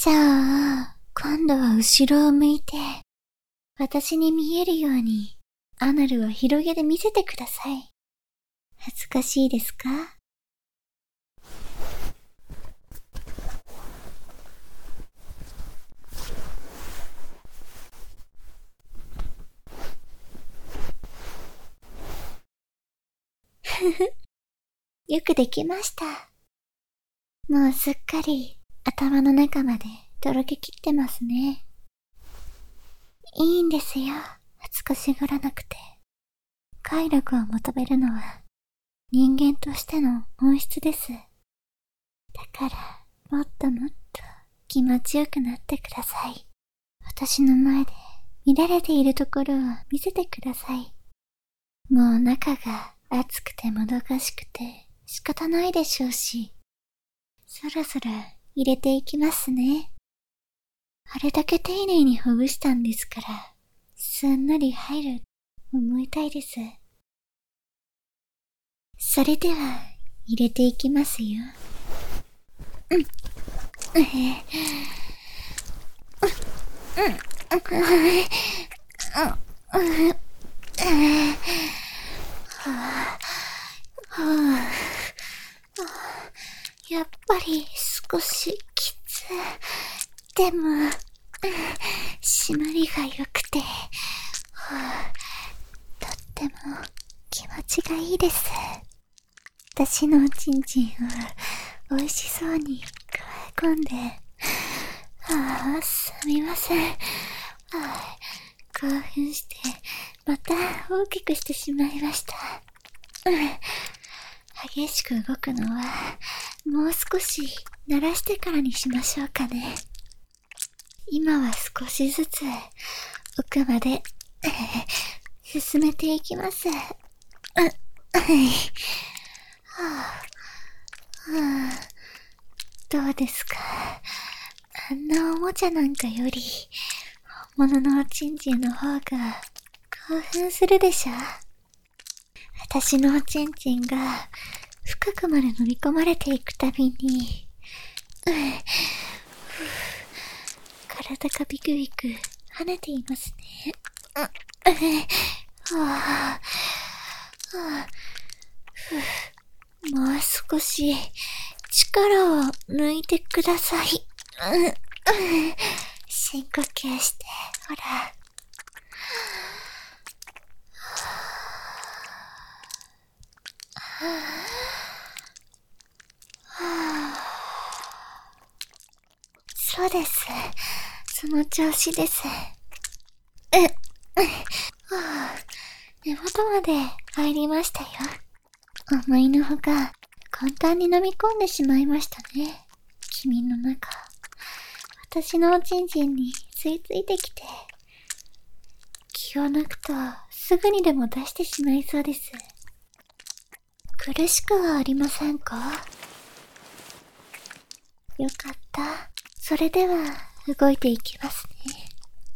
じゃあ、今度は後ろを向いて、私に見えるように、アナルを広げて見せてください。恥ずかしいですか？ふふ、よくできました。もうすっかり頭の中までとろけきってますね。いいんですよ、恥ずかしがらなくて。快楽を求めるのは人間としての本質です。だからもっともっと気持ちよくなってください。私の前で乱れているところを見せてください。もう中が熱くてもどかしくて仕方ないでしょうし、そろそろ入れていきますね。あれだけ丁寧にほぐしたんですから、すんなり入ると思いたいです。それでは入れていきますよ。やっぱり少しきつ。でも、締まりが良くて、とっても気持ちがいいです。私のおちんちんを美味しそうに加え込んで、すみません。興奮して、また大きくしてしまいました。激しく動くのは、もう少し慣らしてからにしましょうかね。今は少しずつ奥まで進めていきます。どうですか？あんなおもちゃなんかより本物のおちんちんの方が興奮するでしょ？私のおちんちんが深くまで飲み込まれていくたびに、体がビクビク跳ねていますね。もう少し力を抜いてください。深呼吸して、ほら。そうです。その調子です。根元まで入りましたよ。思いのほか簡単に飲み込んでしまいましたね。君の中。私のおちんちんに吸い付いてきて、気を抜くとすぐにでも出してしまいそうです。苦しくはありませんか？よかった。それでは動いていきますね。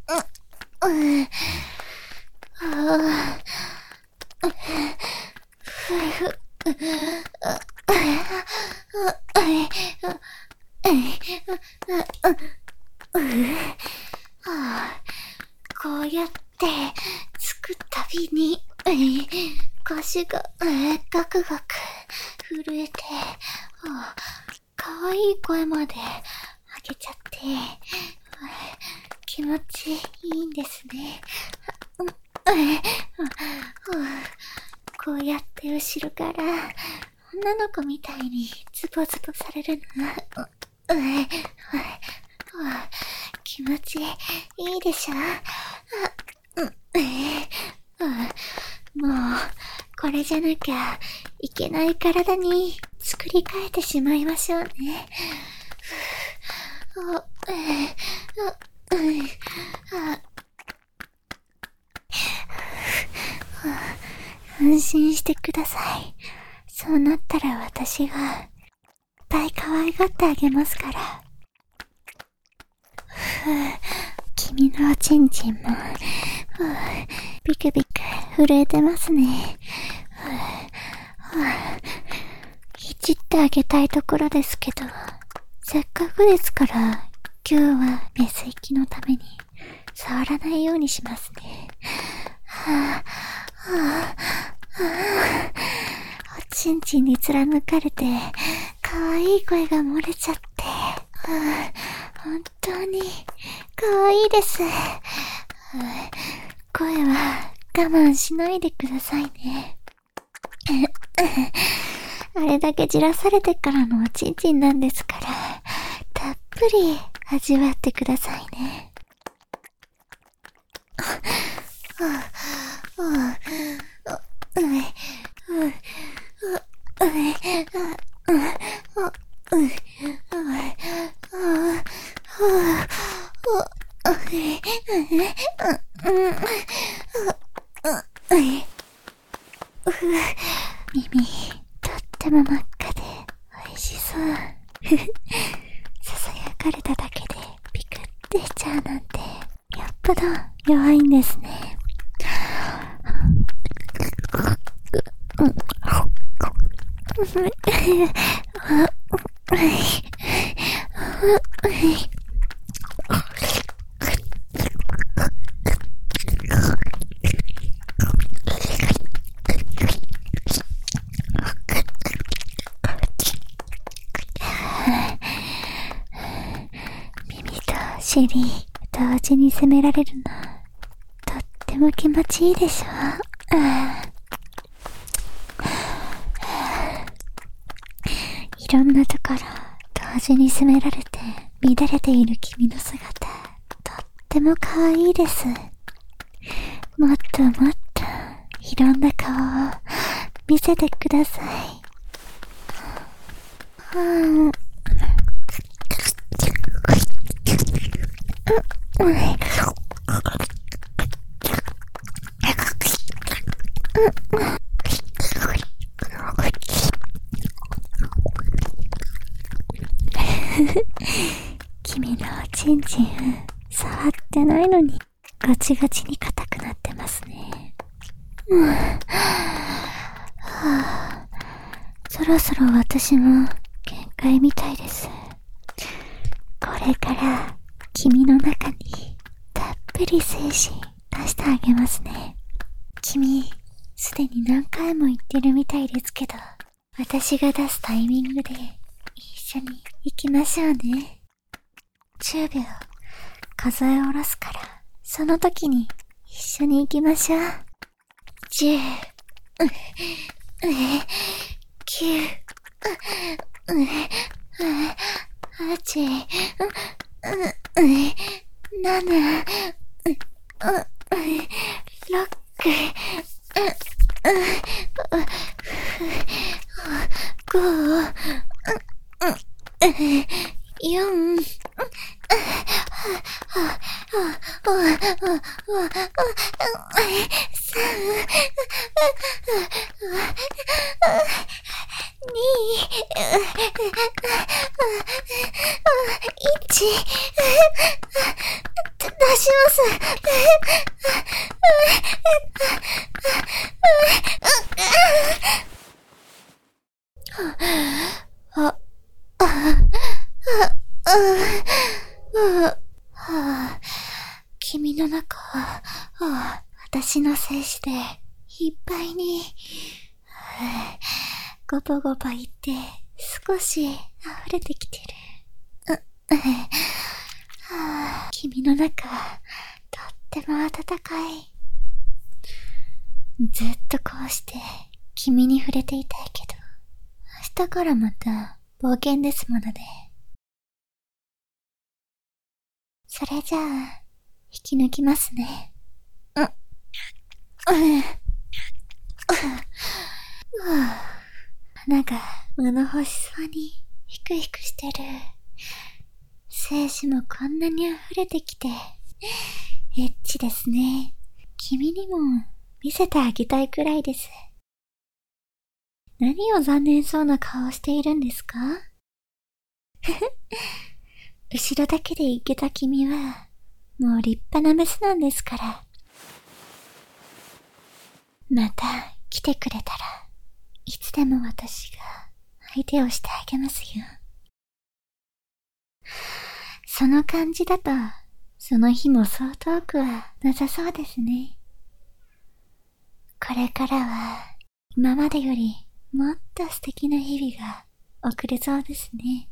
こうやってつくたびに腰がガクガク震えて、可愛い声まで上げちゃって気持ちいいんですね。こうやって後ろから女の子みたいにズボズボされるの気持ちいいでしょ？もうこれじゃなきゃいけない体に作り変えてしまいましょうね。安心してください。そうなったら私がいっぱい可愛がってあげますから。君のおちんちんもビクビク震えてますね。いじってあげたいところですけど、せっかくですから今日はメス息のために触らないようにしますね。おちんちんに貫かれて可愛い声が漏れちゃって、本当に可愛いです。声は我慢しないでくださいね。あれだけじらされてからのおちんちんなんですから、たっぷり味わってくださいね。耳、とっても真っ赤で美味しそう。ささやかれただけでピクってしちゃうなんて、よっぽど弱いんですね。耳と尻同時に責められるの、とっても気持ちいいでしょ。いろんなところ同時に責められて乱れている君の姿、とっても可愛いです。もっともっといろんな顔を見せてください。君のおちんちん触ってないのにガチガチに硬くなってますね。そろそろ私も限界みたいです。これから君の中にたっぷり精子出してあげますね。君、すでに何回も言ってるみたいですけど、私が出すタイミングで一緒に行きましょうね。10秒数え下ろすから、その時に一緒に行きましょう。10、9、8、7、6、5、4、出します。君の中は、私の精子でいっぱいに、ゴボゴボいって少し溢れてきてる。君の中はとっても暖かい。ずっとこうして君に触れていたいけど、明日からまた冒険ですもので。それじゃあ、引き抜きますね。鼻が物欲しそうにヒクヒクしてる。精子もこんなに溢れてきて、エッチですね。君にも見せてあげたいくらいです。何を残念そうな顔をしているんですか？後ろだけでいけた君は、もう立派なメスなんですから。また来てくれたら、いつでも私が相手をしてあげますよ。 その感じだと、その日もそう遠くはなさそうですね。これからは、今までよりもっと素敵な日々が送れそうですね。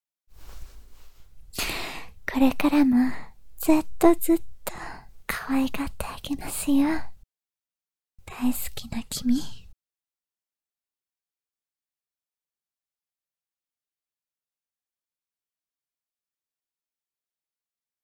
これからもずっとずっと可愛がってあげますよ。大好きな君。